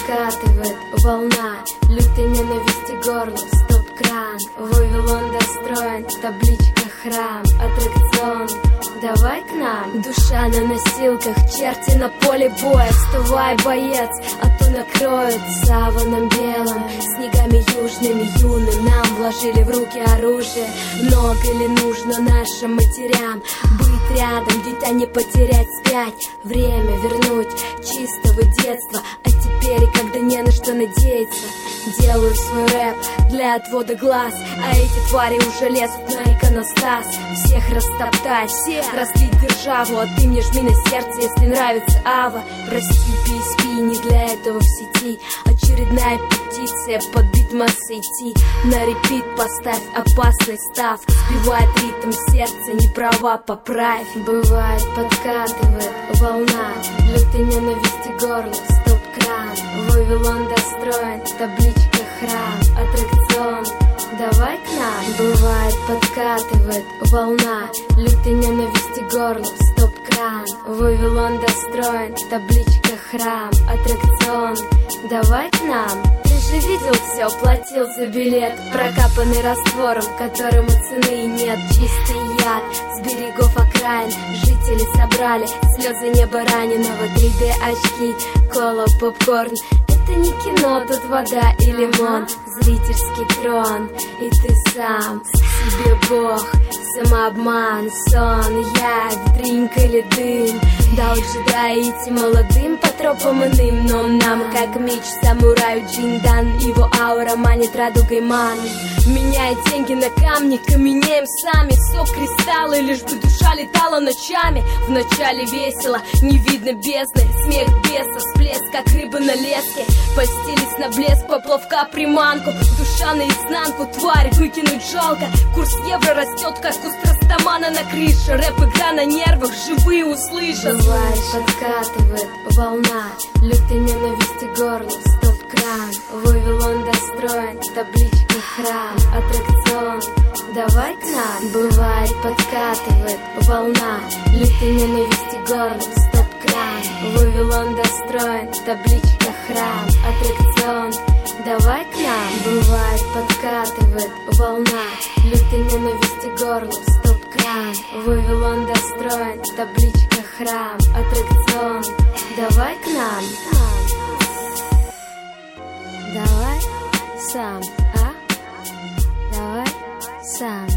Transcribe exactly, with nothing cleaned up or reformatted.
подкатывает волна лютой ненависти горло, стоп-кран. Вавилон достроен, табличка храм, аттракцион, давай к нам. Душа на носилках, черти на поле боя. Вставай, боец, а то накроют саваном белым, снегами южными юным. Нам вложили в руки оружие. Много ли нужно нашим матерям быть рядом, дитя не потерять спять, время вернуть чистого детства. А теперь, когда не на что надеяться, делаю свой рэп для отвода глаз. А эти твари уже лезут на иконостас. Всех растоптать, всех разлить державу. А ты мне жми на сердце, если нравится Ава. Прости, пи эс пи, не для этого в сети. Очередная петиция, под бит массы идти. На репит поставь, опасный став. Сбивает ритм сердца, не права, поправь. Бывает, подкатывает волна лютой ненависти горло, стоп-кран. Вавилон достроен, табличка храм, аттракцион, давай к нам. Бывает, подкатывает волна лютой ненависти горло, стоп-кран. Вавилон достроен, табличка храм, аттракцион, давай к нам. Ты же видел все, платил за билет, прокапанный раствором, которому цены нет. Чистый яд с берегов окраин жители собрали слезы неба раненого. три дэ очки, кола, попкорн. Это не кино, тут вода и лимон. Зрительский трон, и ты сам себе бог. Самообман, сон, явь, дринк или дым. Дал джедаите молодым по тропам иным. Но нам, как меч самураю Джиндан, его аура манит радугой ман. Меняя деньги на камни, каменеем сами. Сок кристаллы, лишь бы душа летала ночами. Вначале весело, не видно бездны. Смех беса, всплеск, как рыба на леске. Постелись на блеск, поплавка приманку. Душа наизнанку, тварь выкинуть жалко. Курс евро растет, как куст растамана на крыше. Рэп-игра на нервах, живые услышат. Бывает, подкатывает волна лютой ненависти горло, стоп-кран. Вавилон достроен, табличка храм, аттракцион, давай к нам. Бывает, подкатывает волна лютой ненависти горло, стоп-кран. Вавилон достроен, табличка храм, аттракцион, давай к нам. Бывает, подкатывает волна лютой ненависти горло, стоп-кран. Вавилон достроен, табличка храм, аттракцион, давай к нам. Давай сам, а? Давай сам.